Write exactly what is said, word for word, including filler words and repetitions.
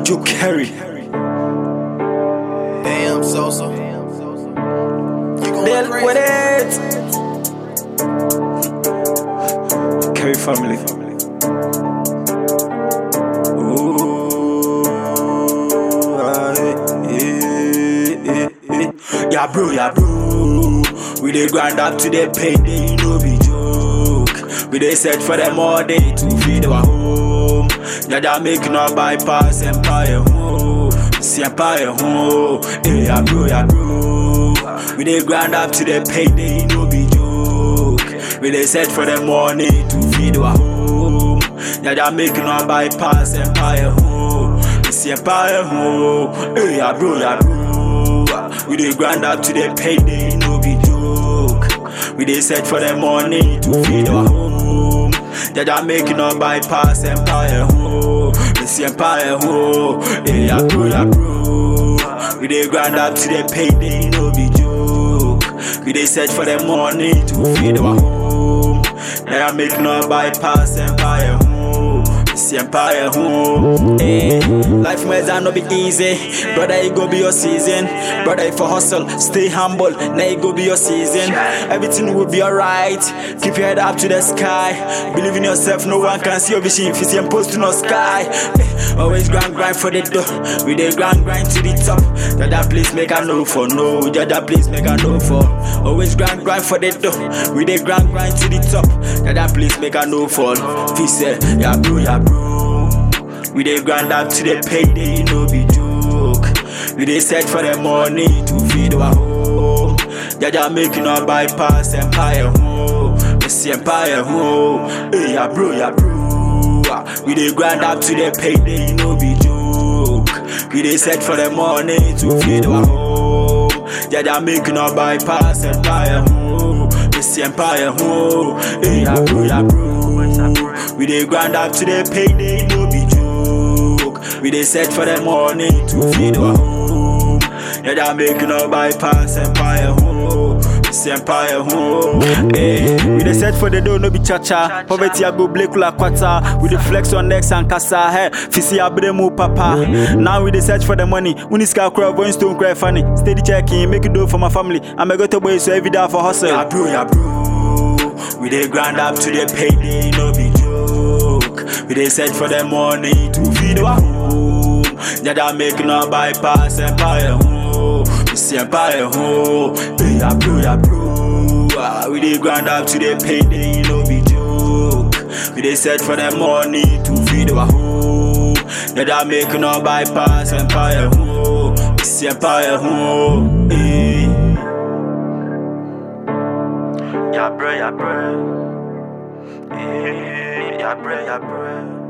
Joe Carey. Damn, Sosa. You gon' Deal crazy. with it. Carey family. Ooh, ah, eh, eh, eh, eh. Yeah, bro, yeah, bro. We dey grind up to the payday, you know be joke. We dey set for them all day to feed our home. Yeah, that make no bypass empire home. See empire home. Hey, yeah, bro, yeah, bro. We dey grind up to the payday, you know be joke. We dey set for the money to feed our home. Yeah, that make no bypass empire home. See empire home. Hey, yeah, bro, yeah, bro. We dey grind up to the payday, you know be joke. We dey set for the money to feed our home. Yeah, that make no bypass empire home. See empire home. Hey, yeah, bro, yeah, bro. We dey grind up to the payday, you know be joke. We dey set for the money to feed our home. Yeah, that make no bypass empire home. See empire home. Hey, life might not be easy. Brother, it go be your season. Brother, if you hustle, stay humble. Now it go be your season. Everything will be alright. Keep your head up to the sky. Believe in yourself, no one can see your vision if you see post to no sky. Hey, always grind, grind for the dough. We dey grind, grind to the top. That that place make I know for no. That that place make I know for. Always grind, grind for the dough. We dey grind, grind to the top. That that place make I know for. He said, yeah, bro, yeah, bro. We dey grind up to the payday, you know be joke. We dey set for the money to feed our home. Yeah, that make no bypass empire home. See empire home. Hey, yeah, bro, yeah, bro. We dey grind up to the payday, you know be joke. We dey set for the money to feed our home. Yeah, that make no bypass empire home. See empire home. Hey, yeah, bro, yeah, bro. We dey grind up to the payday, you know be joke. We dey set for the money to feed our home. Yeah, that make no bypass empire home. See empire home. Hey, we dey set for the door, no be cha-cha. Poverty I go black la kwata. We dey flex on next and kasa. Hey, fisi abremu papa. Now we dey search for the money. Uniska cry, voice stone cry funny. Steady checking, make it do for my family. I'm a go to boy so every day for hustle. Yeah, bro, yeah, bro. We dey grind up to the payday, no be joke. We dey set for the money to feed our home. Yeah, that make no bypass empire home. We see empire home. Hey, yeah, bro, yeah, bro. Ah, we dey grind up to the payday, no be joke. We dey set for the money to feed our home. Yeah, that make no bypass empire home. We see empire home. Hey. Yeah, bro, yeah, bro. Yeah, yeah, bro, yeah, bro.